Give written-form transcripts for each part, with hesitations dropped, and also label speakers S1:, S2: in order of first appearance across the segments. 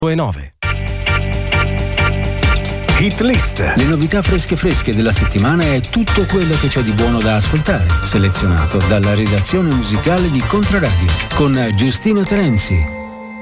S1: 9. Hit List.
S2: Le novità fresche della settimana e tutto quello che c'è di buono da ascoltare, selezionato dalla redazione musicale di Controradio con Giustina Terenzi.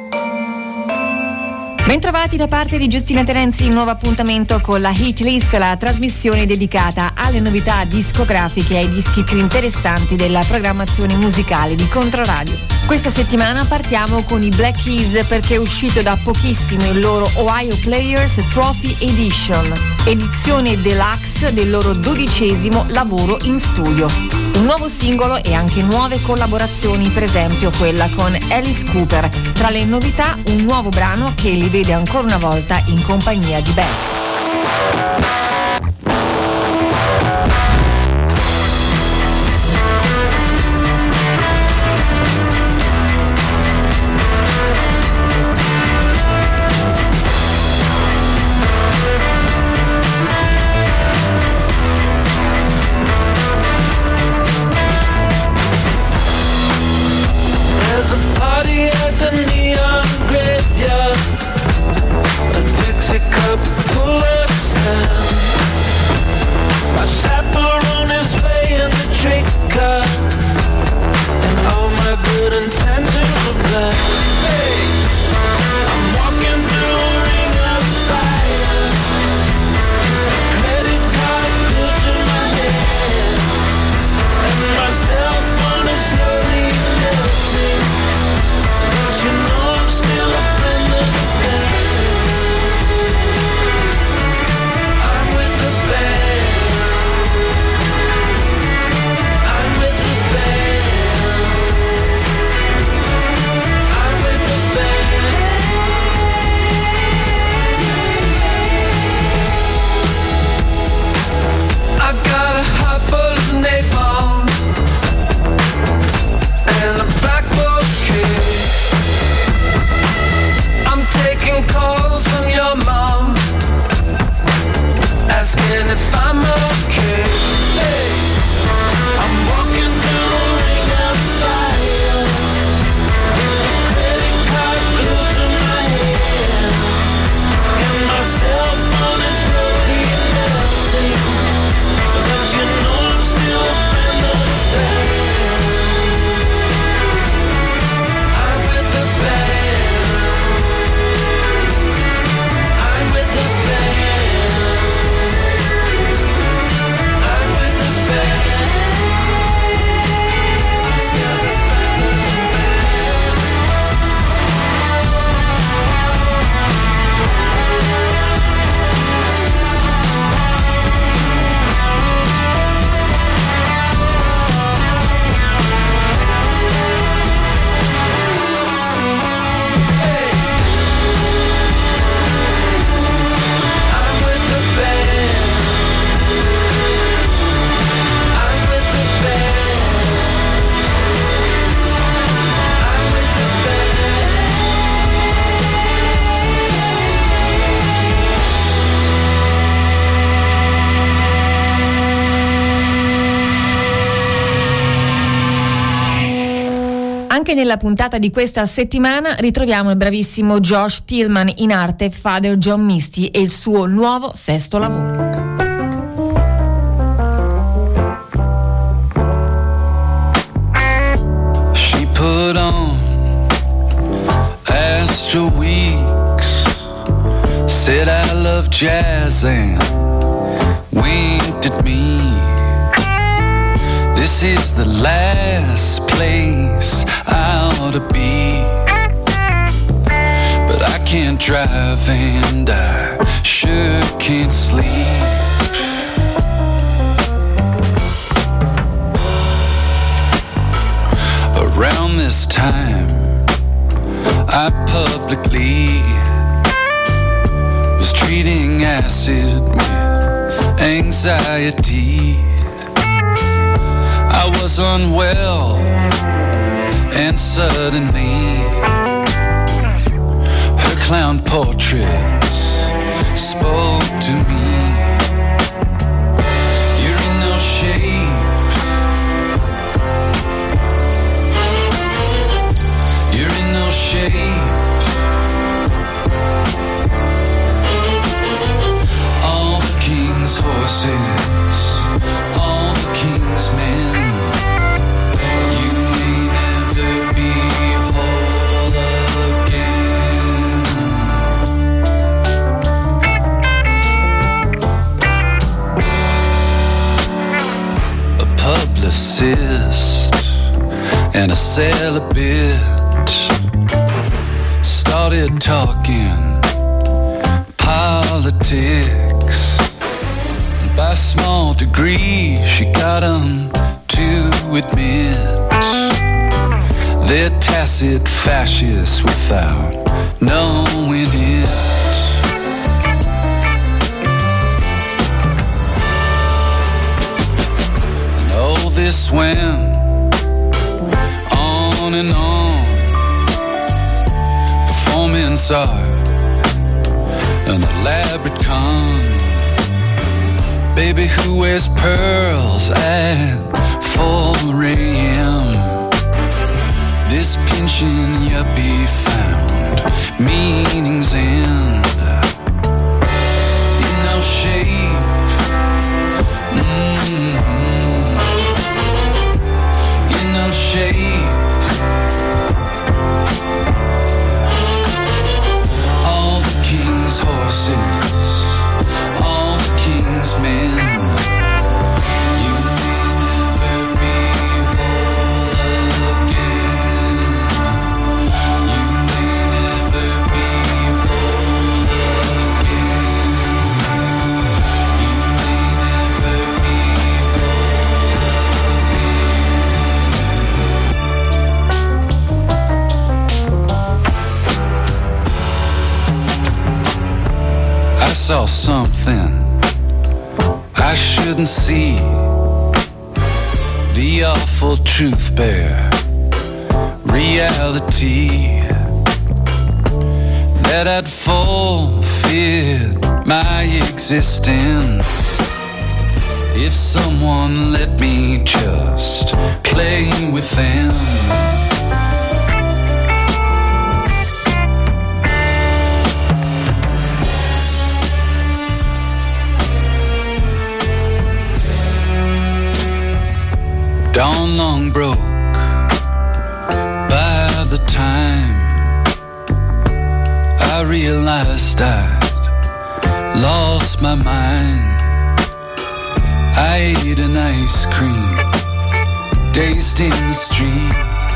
S3: Bentrovati da parte di Giustina Terenzi, il nuovo appuntamento con la Hit List, la trasmissione dedicata alle novità discografiche e ai dischi più interessanti della programmazione musicale di Controradio. Questa settimana partiamo con i Black Keys perché è uscito da pochissimo il loro Ohio Players Trophy Edition, edizione deluxe del loro 12° lavoro in studio. Un nuovo singolo e anche nuove collaborazioni, per esempio quella con Alice Cooper. Tra le novità un nuovo brano che li vede ancora una volta in compagnia di Beck. Anche nella puntata di questa settimana ritroviamo il bravissimo Josh Tillman, in arte Father John Misty, e il suo nuovo 6° lavoro.
S4: She put on Astro Weeks, said I love jazz and winked at me. This is the last place I ought to be, but I can't drive and I sure can't sleep. Around this time I publicly was treating acid with anxiety. I was unwell, and suddenly her clown portraits spoke to me. You're in no shape, you're in no shape, and a celibate started talking politics. By small degree, she got 'em to admit they're tacit fascists without knowing it. And oh, this went on and on. Performance art, an elaborate con. Baby who wears pearls at 4 a.m. This pinching yuppie found meanings in no shape. In no shape. All the king's horses, all the king's men. I saw something I shouldn't see. The awful truth bear reality that I'd forfeit my existence if someone let me just play with them. Dawn long broke by the time I realized I'd lost my mind. I ate an ice cream, dazed in the street,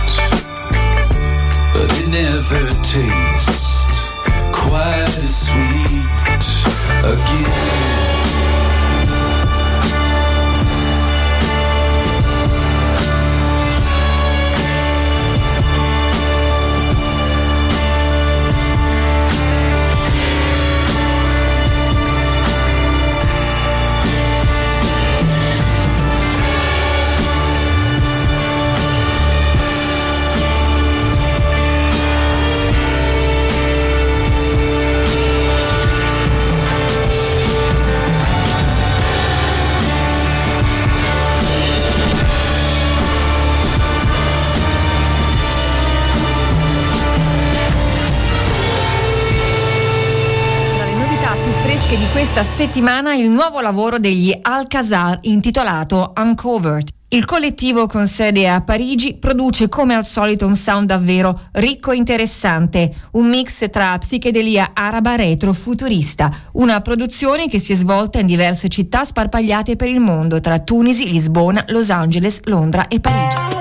S4: but it never tastes quite as sweet again.
S3: Di questa settimana il nuovo lavoro degli Alcazar intitolato Uncovered. Il collettivo con sede a Parigi produce come al solito un sound davvero ricco e interessante, un mix tra psichedelia araba retro futurista, una produzione che si è svolta in diverse città sparpagliate per il mondo tra Tunisi, Lisbona, Los Angeles, Londra e Parigi.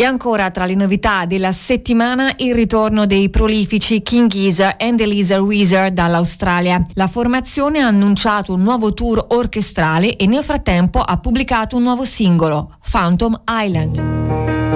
S3: E ancora tra le novità della settimana il ritorno dei prolifici King Gizzard and the Lizard Wizard dall'Australia. La formazione ha annunciato un nuovo tour orchestrale e nel frattempo ha pubblicato un nuovo singolo, Phantom Island.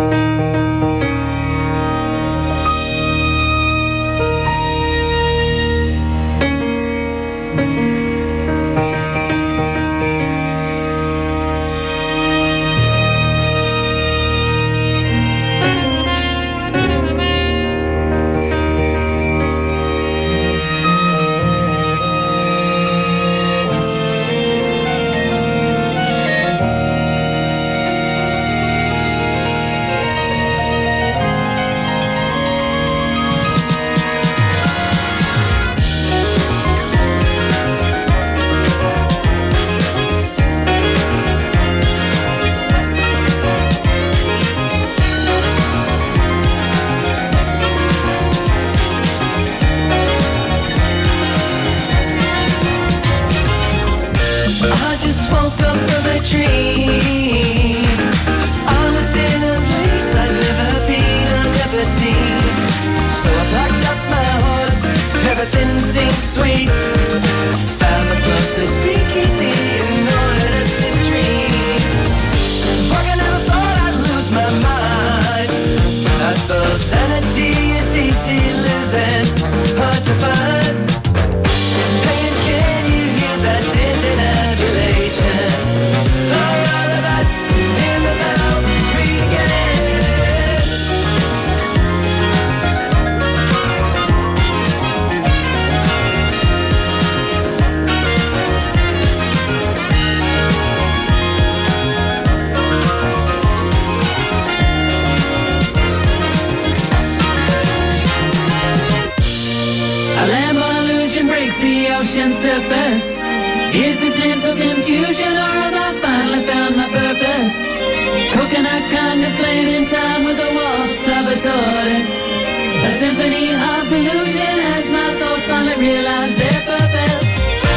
S1: Surface. Is this mental confusion or have I finally found my purpose? Coconut congas playing in time with the waltz of a tortoise. A symphony of delusion as my thoughts finally realize their purpose.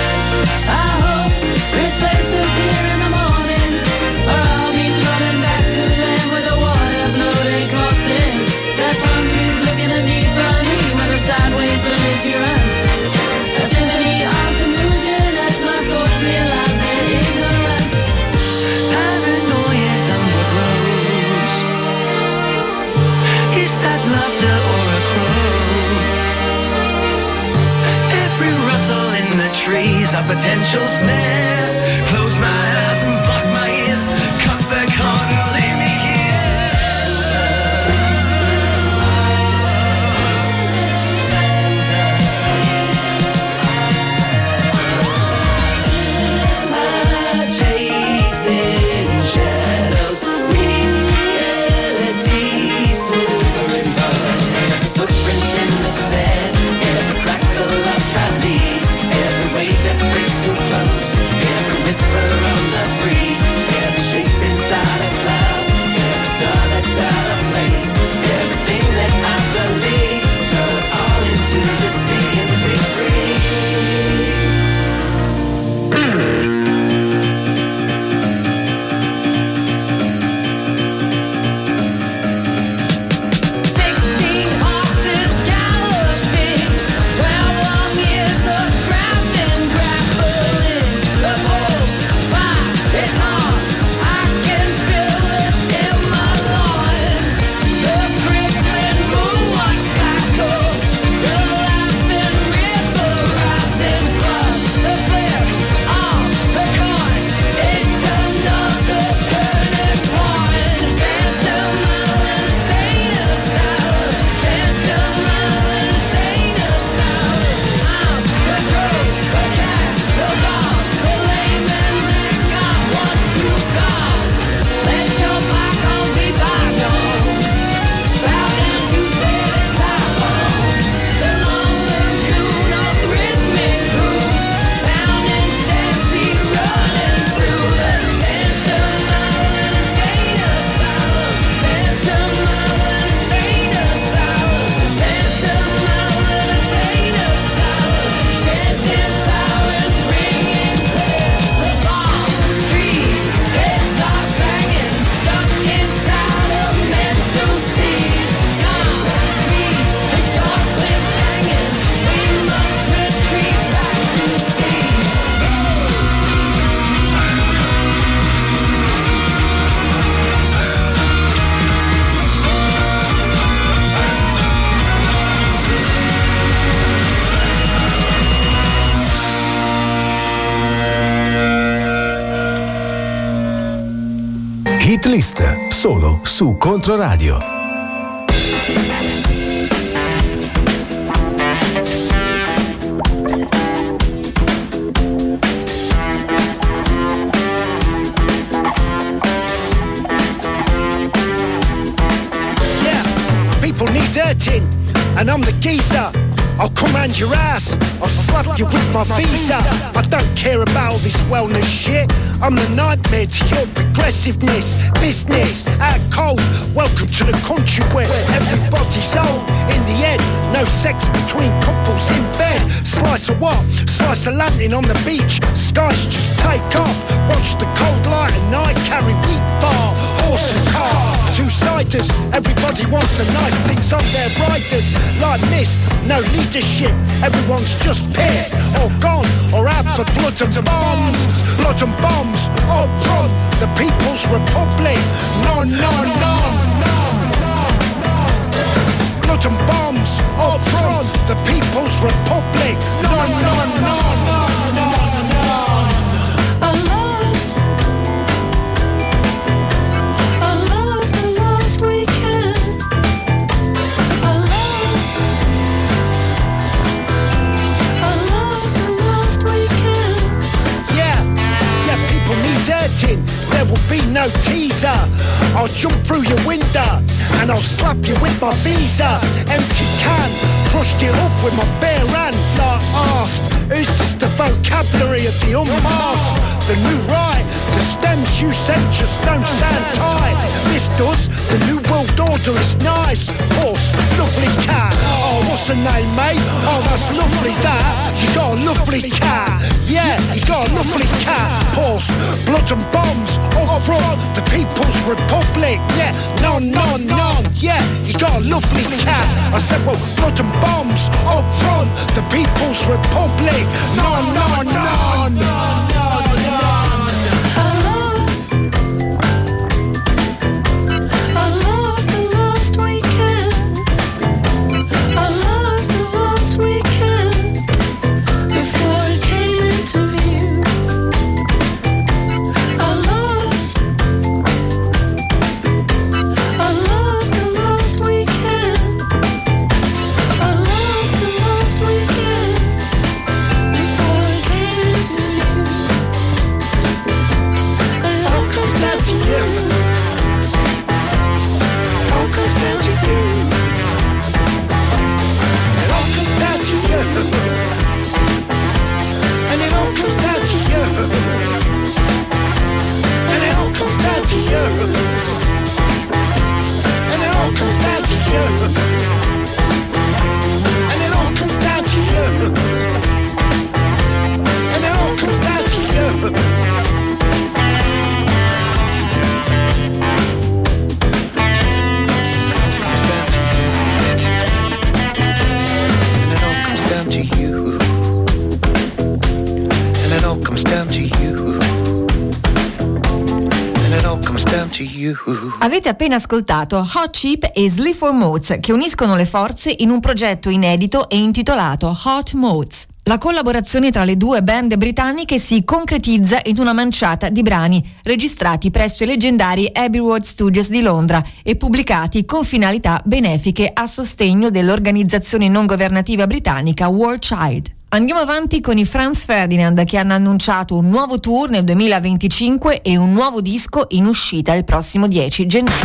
S1: I hope this place is here in the morning, or I'll be floating back to land with the water floating corpses. That palm tree's looking at me funny with a sideways belligerence.
S5: That laughter or a crow? Every rustle in the trees a potential snare. Close my eyes and block my ears. Cut the cord and leave me here. Chasing shadows, reality footprint in the sand, every crackle of trolleys, every wave that breaks too close, every whisper on the breeze.
S6: Hit List, solo su Controradio.
S7: People need hurting, and I'm the geezer. I'll come round your ass, I'll slap you with my visa. I don't care about all this wellness shit. I'm the nightmare to your progressiveness. Business, out cold, welcome to the country where everybody's old. In the end, no sex between couples in bed. Slice of what? Slice of lantern on the beach. Skies just take off. Watch the cold light at night, carry wheat bar, horse and car. Two-siders, everybody wants the nice things on their riders. Like mist, no leadership, everyone's just pissed. Or gone, or out for blood and bombs. Blood and bombs, or from the People's Republic. Non, non, non. Blood and bombs, or from the People's Republic. Non, non, non, non, non. There will be no teaser. I'll jump through your window and I'll slap you with my visa. Empty can, crushed it up with my bare hand. Like asked, who's just the vocabulary of the unmasked? The new right, the stems you sent just don't sound tight. This does, the new world order is nice. Horse, lovely cat. Oh, what's the name, mate? Oh, that's lovely that. You got a lovely cat. Yeah, you got a lovely cat. Horse, blood and bombs, all from the People's Republic. Yeah, non, non, non. Yeah, you got a lovely cat. I said, well, blood and bombs, all from the People's Republic. Non, non, non, non, non.
S3: Avete appena ascoltato Hot Chip e Sleaford Mods che uniscono le forze in un progetto inedito e intitolato Hot Mods. La collaborazione tra le due band britanniche si concretizza in una manciata di brani registrati presso i leggendari Abbey Road Studios di Londra e pubblicati con finalità benefiche a sostegno dell'organizzazione non governativa britannica War Child. Andiamo avanti con i Franz Ferdinand, che hanno annunciato un nuovo tour nel 2025 e un nuovo disco in uscita il prossimo 10 gennaio.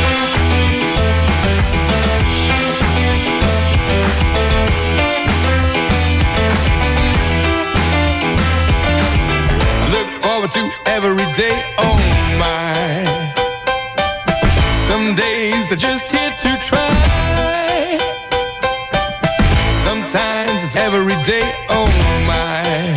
S4: To every day, oh my. Some days are just here to try. Sometimes it's every day, oh my.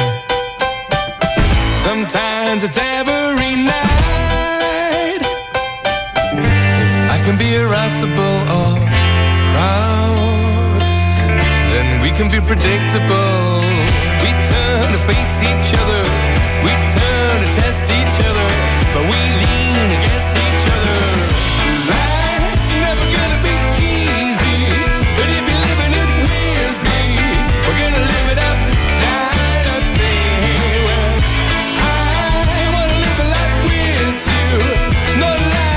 S4: Sometimes it's every night. If I can be irascible or proud, then we can be predictable. We turn to face each other. We turn to test each other, but we lean against each other. Life's never gonna be easy, but if you're living it with me, we're gonna live it up night or day. Well, I wanna live a life with you, no lie.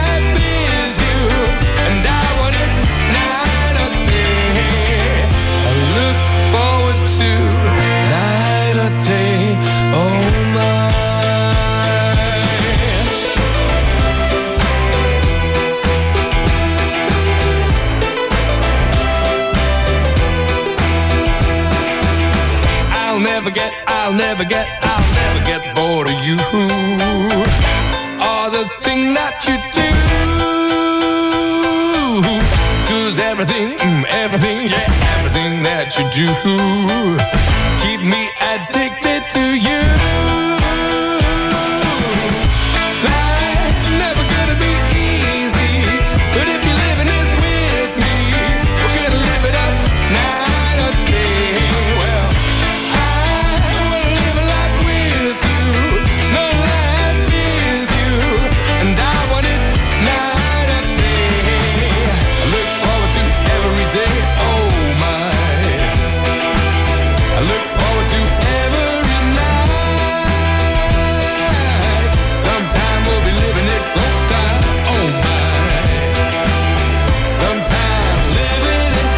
S4: I'll never get bored of you. Or the thing that you do. 'Cause everything that you do keep me addicted to you. Life's never gonna be easy, but if you're living it with me, we're gonna live it up night or day. Well, I wanna live a life with you, no life is you, and I want it night or day. I look forward to every day, oh my. I look forward to every night. Sometime we'll be living it folk style, oh my. Sometime living it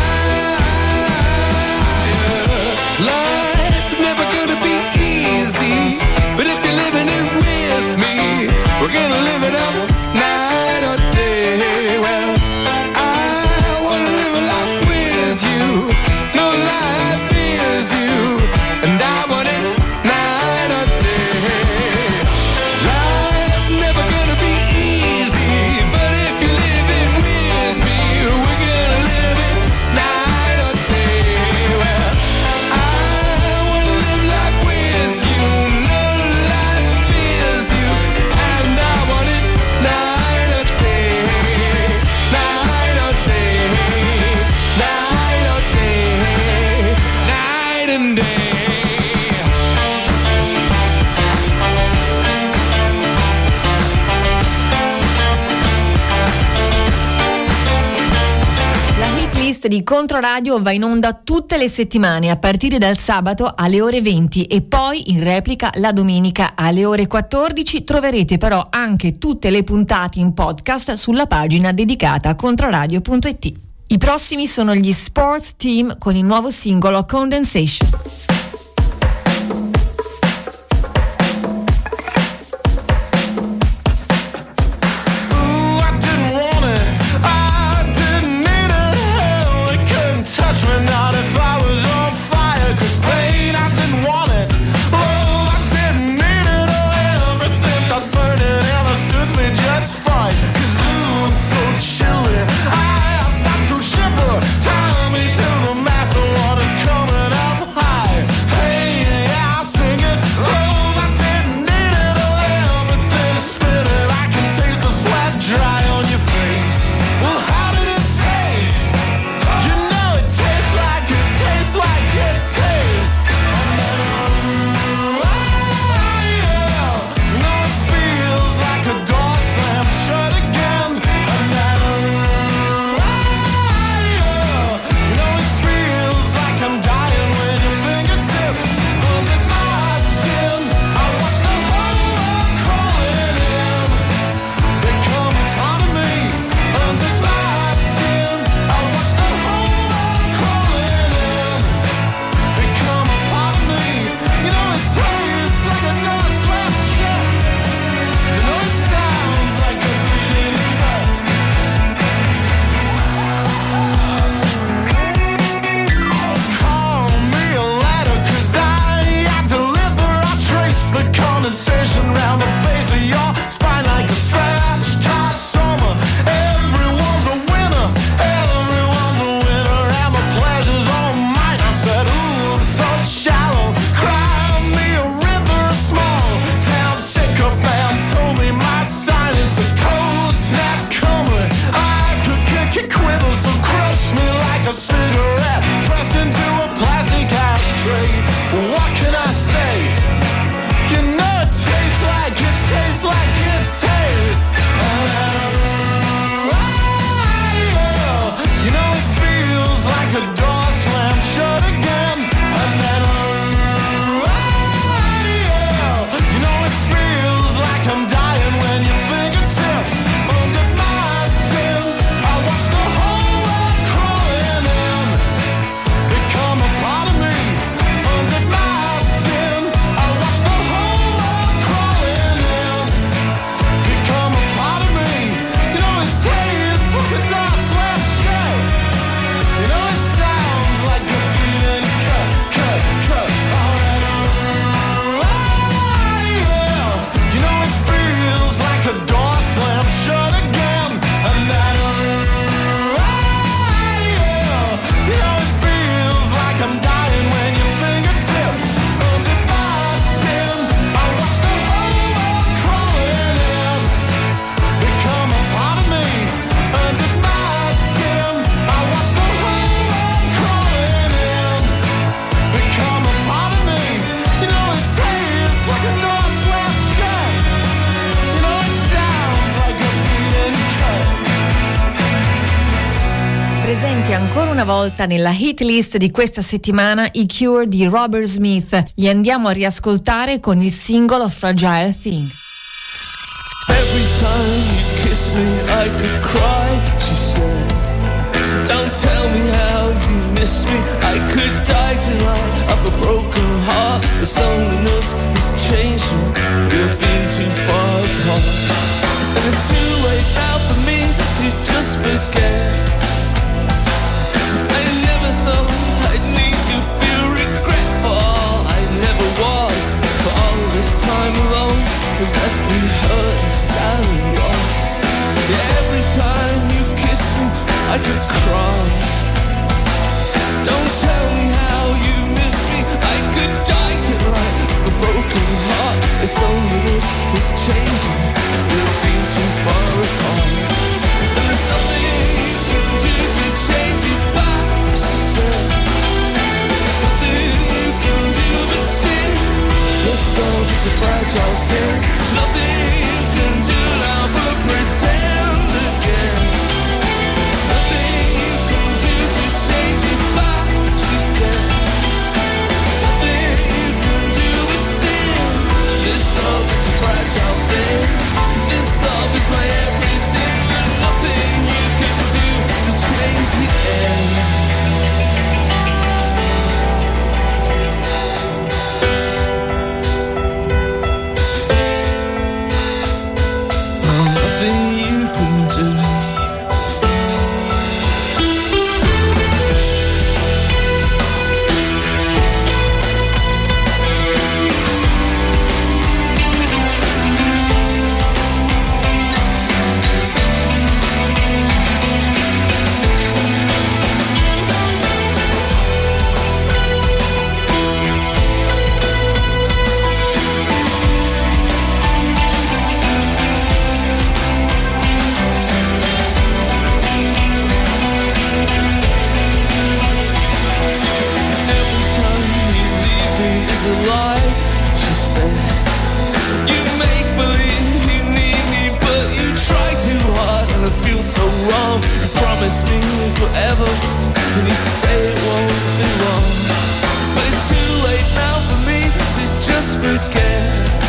S4: higher. Life's never gonna be easy, but if you're living it with me, we're gonna live it up night or day. Well, I wanna live a life with you, no life is you, and I want it night or day. Life's never gonna be easy, but if you live it with me, we're gonna live it night or day. Well, I wanna live life with you, no life is you, and I want it night or day, night or day, night or day, night and day.
S3: La hit list di Controradio va in onda tutte le settimane a partire dal sabato alle ore 20 e poi in replica la domenica alle ore 14. Troverete però anche tutte le puntate in podcast sulla pagina dedicata a controradio.it. I prossimi sono gli Sports Team con il nuovo singolo Condensation.
S8: Ooh, I didn't want it, I didn't need it. Hell, it couldn't touch me, not if I was on fire. 'Cause pain, I didn't want it. Oh, I didn't need it. Oh, everything starts burning and it suits me just fine. 'Cause ooh, I'm so chilly, I start to shiver. Tie me to the mast, the water's coming up high.
S3: Ancora una volta nella hit list di questa settimana i Cure di Robert Smith. Li andiamo a riascoltare con il singolo Fragile Thing.
S8: Every time you kiss me I could cry, she said. Don't tell me how you miss me, I could die tonight. I've a broken heart, the loneliness has changed me. We've been too far apart, and it's too late now for me to just forget. I never thought I'd need to feel regret for all I never was. For all this time alone has left me hurt and sad and lost. Yeah, every time you kiss me I could cry. Don't tell me how you miss me, I could die tonight. A broken heart, its loneliness is changing. We've been too far apart, and there's nothing you can do to change it back, she said. Nothing you can do but sin. This love is a fragile thing. Nothing you can do now but pretend again. Nothing you can do to change it back, she said. Nothing you can do but sin. This love is a fragile thing. This love is my everything, and nothing you can do to change the end. Promise me forever, and you say it won't be long. But it's too late now for me to just forget.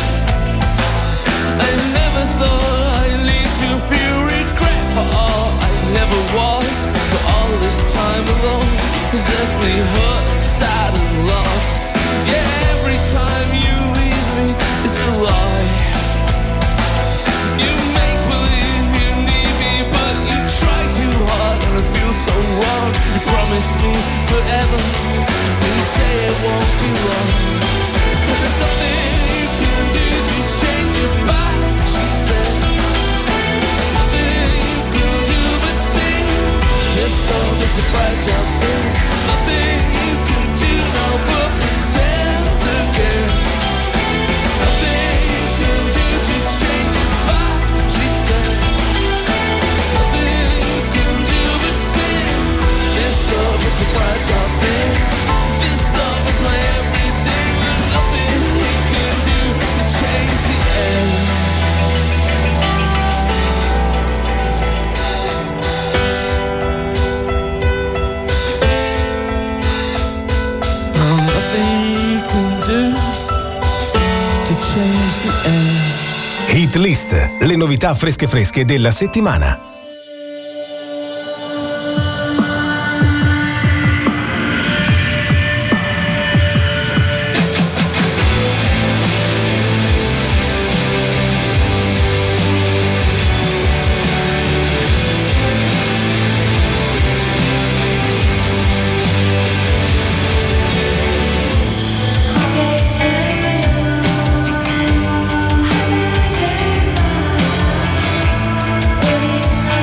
S8: I never thought I'd need to feel regret for all I never was. But all this time alone has left me hurt, sad and lost. Yeah, every time you leave me it's a lie. You make believe you need me, but you try too hard, and it feels so wrong. You promise me forever, and you say it won't be long. But there's nothing you can do to change it back, she said. Nothing you can do but sing. This love is a fragile thing. Nothing you can do now but pretend again. Nothing you can do to change it back, she said. Nothing you can do but sing. This love is a fragile thing. This love is my everything, and nothing you can do to change the end.
S6: Hit List, le novità fresche della settimana.
S9: We'll be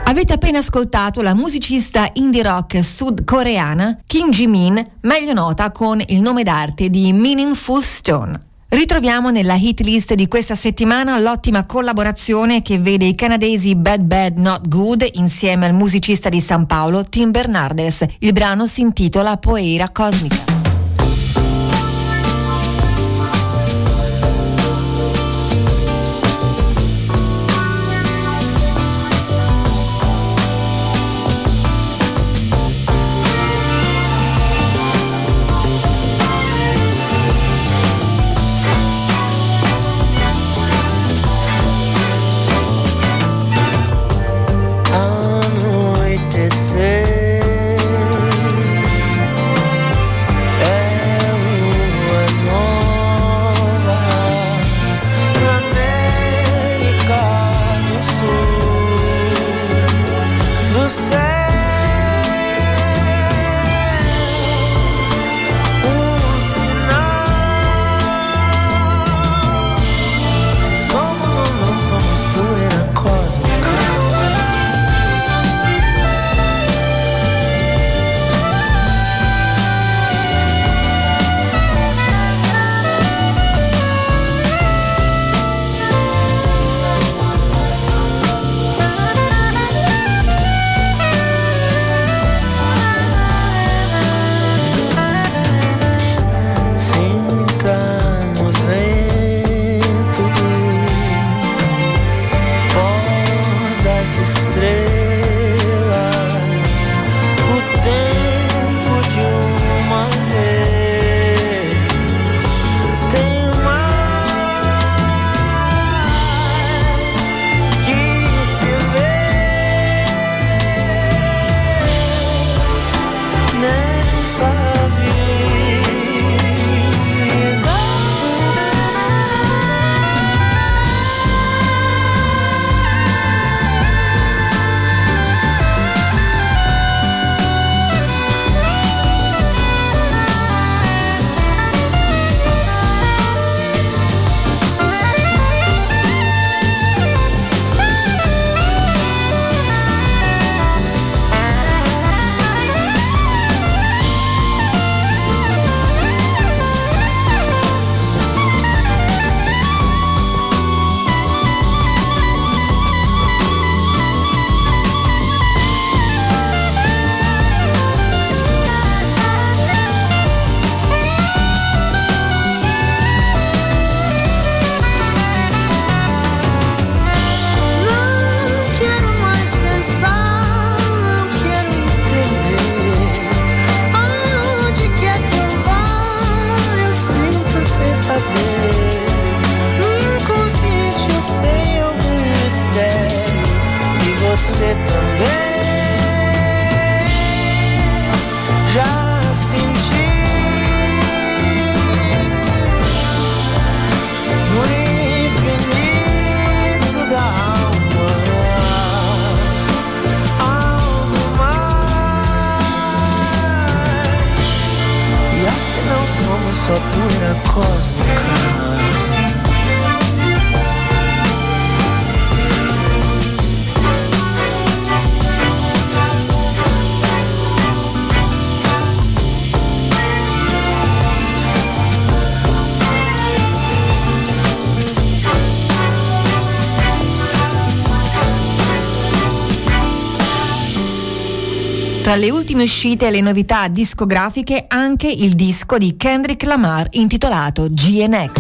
S3: Avete appena ascoltato la musicista indie rock sudcoreana Kim Jimin, meglio nota con il nome d'arte di Meaningful Stone. Ritroviamo nella hit list di questa settimana l'ottima collaborazione che vede i canadesi Bad Bad Not Good insieme al musicista di San Paolo Tim Bernardes. Il brano si intitola Poeira Cosmica. Tra le ultime uscite e le novità discografiche anche il disco di Kendrick Lamar intitolato GNX.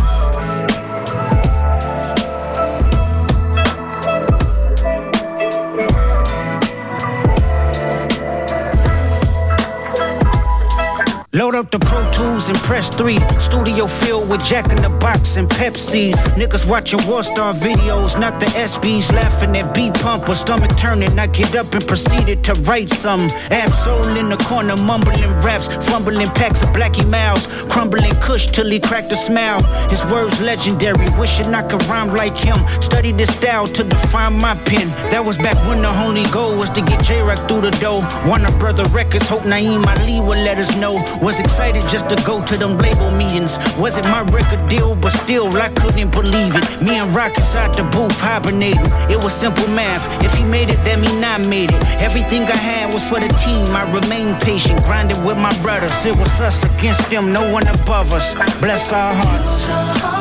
S9: Load up the Pro Tools and press 3. Studio filled with Jack in the Box and Pepsis. Niggas watching War Star videos, not the SBs. Laughing at B-Pump or stomach turning. I get up and proceeded to write something. Absol in the corner, mumbling raps. Fumbling packs of Blackie Mouse. Crumbling Kush till he cracked a smile. His words legendary, wishing I could rhyme like him. Study this style to define my pen. That was back when the only goal was to get J-Rock through the door. Warner Brother Records, hope Naeem Ali would let us know. Was was excited just to go to them label meetings. Wasn't my record deal, but still I couldn't believe it. Me and Rock inside the booth hibernating. It was simple math. If he made it, that mean I made it. Everything I had was for the team. I remained patient, grinding with my brothers. It was us against them, no one above us. Bless our hearts.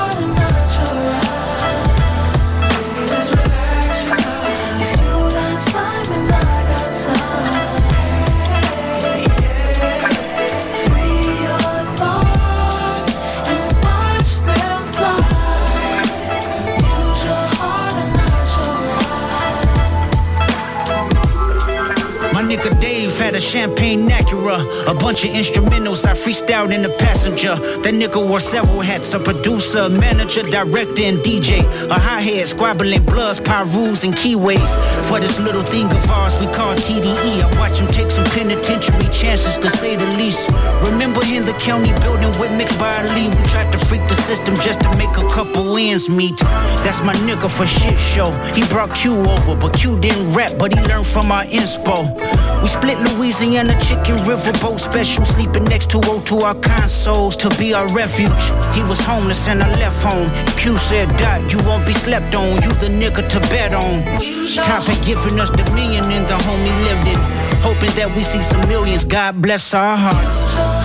S9: Nigga Dave had a champagne Acura, a bunch of instrumentals I freestyled in the passenger. That nigga wore several hats, a producer, manager, director, and DJ. A hi-hat, squabbling bloods, pyrus, and keyways. For this little thing of ours we call TDE, I watch him take some penitentiary chances, to say the least. Remember in the county building with mixed by Ali, we tried to freak the system just to make a couple ends meet. That's my nigga for shit show. He brought Q over, but Q didn't rap, but he learned from our inspo. We split Louisiana chicken riverboat special, sleeping next to O2 our consoles to be our refuge. He was homeless and I left home. Q said, Dot, you won't be slept on, you the nigga to bet on. Top had given us $1 million and the home he lived in, hoping that we see some millions. God bless our hearts.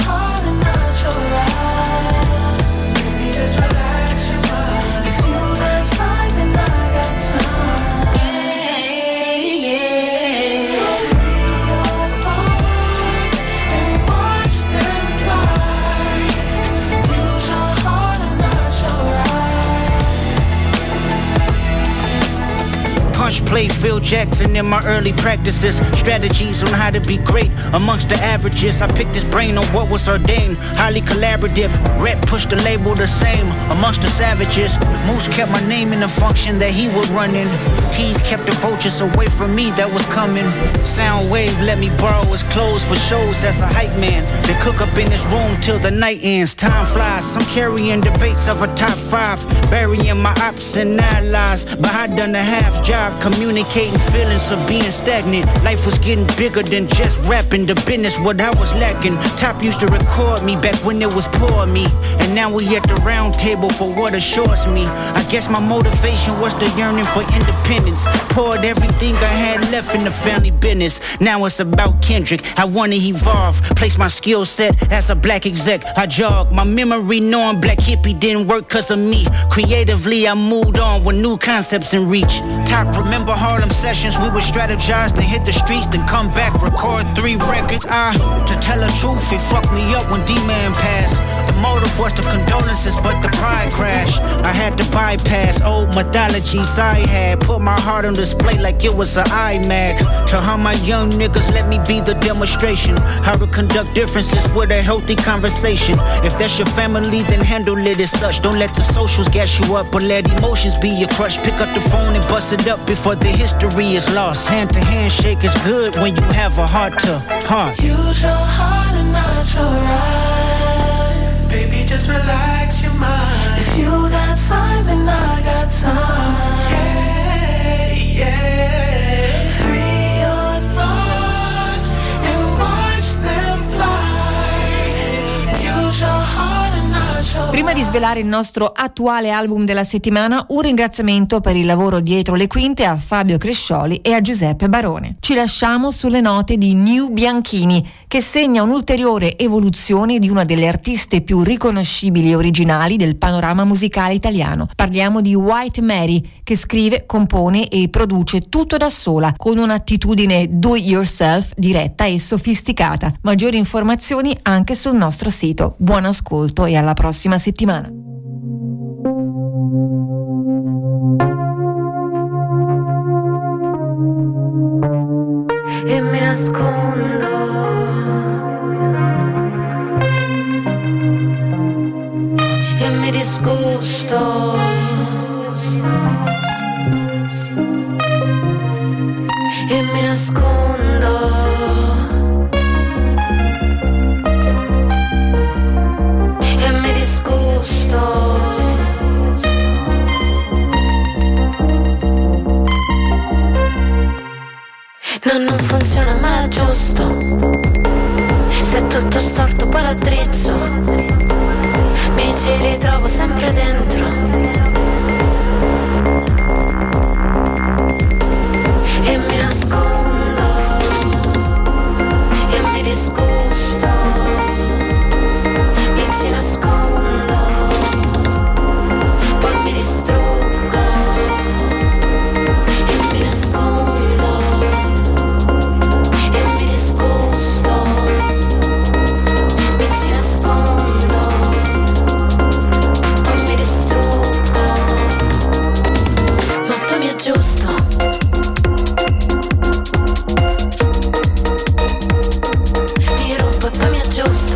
S9: Play Phil Jackson in my early practices. Strategies on how to be great amongst the averages. I picked his brain on what was ordained. Highly collaborative. Rep pushed the label the same amongst the savages. Moose kept my name in the function that he was running. Tease kept the vultures away from me that was coming. Soundwave let me borrow his clothes for shows as a hype man. They cook up in his room till the night ends. Time flies. I'm carrying debates of a top 5. Burying my ops and allies. But I done a half job communicating feelings of being stagnant. Life was getting bigger than just rapping. The business what I was lacking. Top used to record me back when it was poor me, and now we at the round table for what assures me. I guess my motivation was the yearning for independence. Poured everything I had left in the family business. Now it's about Kendrick. I wanna evolve, place my skill set as a black exec. I jog my memory knowing Black Hippie didn't work cause of me. Creatively I moved on with new concepts in reach. Top remember Harlem sessions, we would strategize, then hit the streets, then come back, record 3 records. To tell the truth, it fucked me up when D-Man passed. The motive was the condolences, but the pride crashed. I had to bypass old mythologies I had, put my heart on display like it was an iMac. To how my young niggas let me be the demonstration, how to conduct differences with a healthy conversation. If that's your family, then handle it as such. Don't let the socials gas you up, but let emotions be your crush. Pick up the phone and bust it up before the history is lost. Hand to handshake is good when you have a heart to heart.
S10: Use your heart and not your eyes. Baby, just relax your mind. If you got time, then I got time. Yeah, yeah. Free your thoughts and watch them fly. Use your heart and not your eyes.
S3: Prima di svelare il nostro attuale album della settimana, un ringraziamento per il lavoro dietro le quinte a Fabio Crescioli e a Giuseppe Barone. Ci lasciamo sulle note di New Bianchini, che segna un'ulteriore evoluzione di una delle artiste più riconoscibili e originali del panorama musicale italiano. Parliamo di White Mary, che scrive, compone e produce tutto da sola, con un'attitudine do it yourself diretta e sofisticata. Maggiori informazioni anche sul nostro sito. Buon ascolto e alla prossima settimana.
S10: E mi nascondo e mi disgusto e mi nascondo e mi disgusto. No, non funziona ma è giusto. Se
S11: tutto storto poi l'addrizzo, mi ci ritrovo sempre dentro e mi nascondo e mi disgusto, mi ci nascondo, poi mi distruggo e mi nascondo e mi disgusto, mi ci nascondo, poi mi distruggo, ma poi mi aggiusto. Mi rompo e poi mi aggiusto.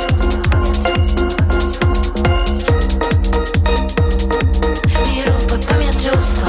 S11: Mi rompo e poi mi aggiusto.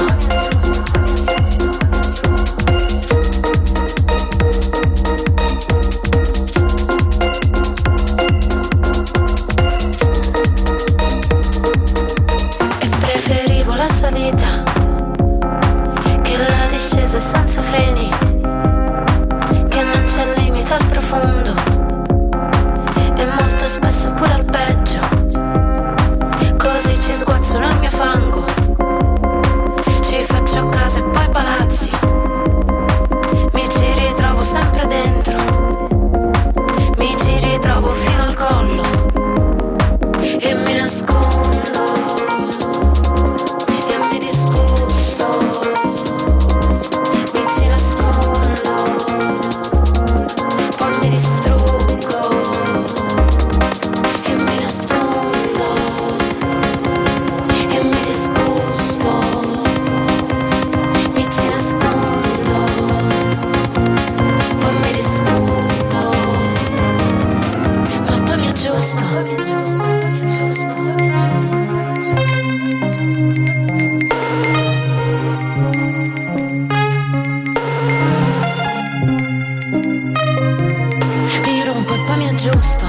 S11: E preferivo la salita che la discesa senza freni, che non c'è limite al profondo e molto spesso pure al peggio. Così ci sguazzo nel mio fango, ci faccio case e poi palazzi, mi ci ritrovo sempre dentro, mi ci ritrovo fino al collo e mi nascondo e mi disgusto, mi ci nascondo, poi mi distruggo e mi nascondo e mi disgusto, mi ci nascondo, poi mi distruggo, ma poi mi aggiusto. Mi rompo e poi mi aggiusto.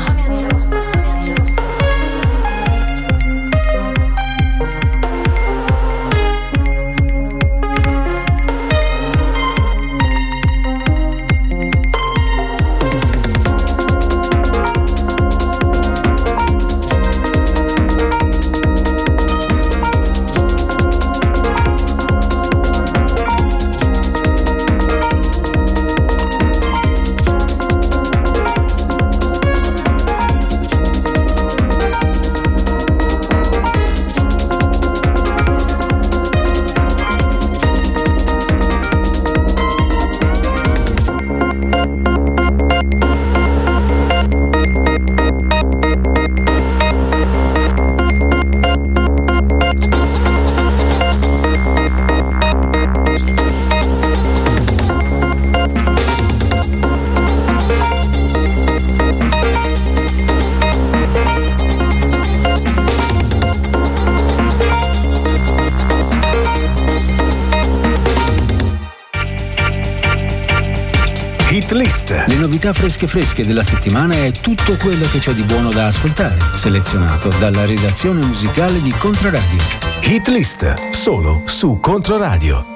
S6: Hit List.
S2: Le novità fresche della settimana e tutto quello che c'è di buono da ascoltare, selezionato dalla redazione musicale di Controradio.
S6: Hit List, solo su Controradio.